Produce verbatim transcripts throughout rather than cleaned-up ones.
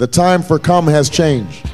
The time for come has changed.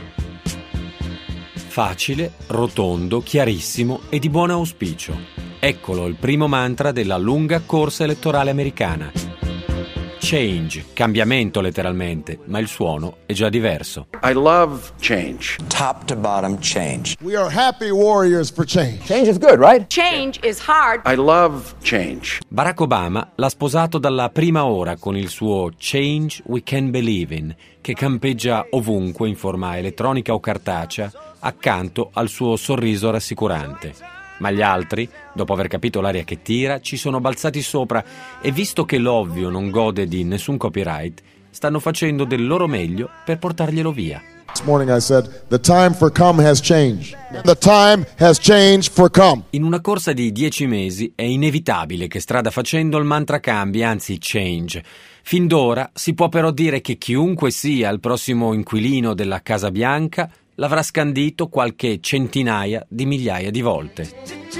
Facile, rotondo, chiarissimo e di buon auspicio. Eccolo il primo mantra della lunga corsa elettorale americana. Change, cambiamento letteralmente, ma il suono è già diverso. I love change. Top to bottom change. We are happy warriors for change. Change is good, right? Change is hard. I love change. Barack Obama l'ha sposato dalla prima ora con il suo Change We Can Believe In, che campeggia ovunque in forma elettronica o cartacea, accanto al suo sorriso rassicurante. Ma gli altri, dopo aver capito l'aria che tira, ci sono balzati sopra e visto che l'ovvio non gode di nessun copyright, stanno facendo del loro meglio per portarglielo via. This morning I said, the time for come has changed. The time has changed for come. In una corsa di dieci mesi è inevitabile che strada facendo il mantra cambi, anzi change. Fin d'ora si può però dire che chiunque sia il prossimo inquilino della Casa Bianca l'avrà scandito qualche centinaia di migliaia di volte.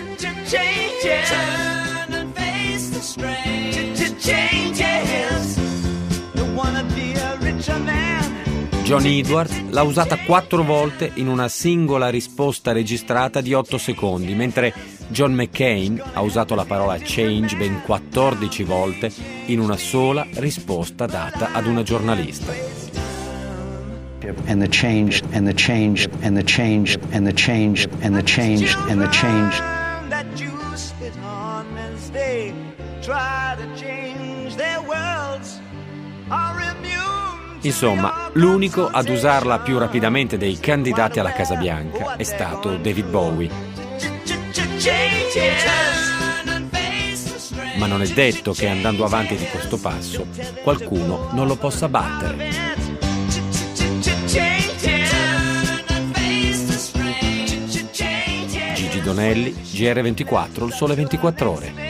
John Edwards l'ha usata quattro volte in una singola risposta registrata di otto secondi, mentre John McCain ha usato la parola change ben quattordici volte in una sola risposta data ad una giornalista. And the change, and the change, and the change, and the change, and the change, and the change. That you spit on as they try to change their worlds are immune. Insomma, l'unico ad usarla più rapidamente dei candidati alla Casa Bianca è stato David Bowie. Ma non è detto che andando avanti di questo passo qualcuno non lo possa battere. Gigi Donelli, G R ventiquattro, il Sole ventiquattro Ore.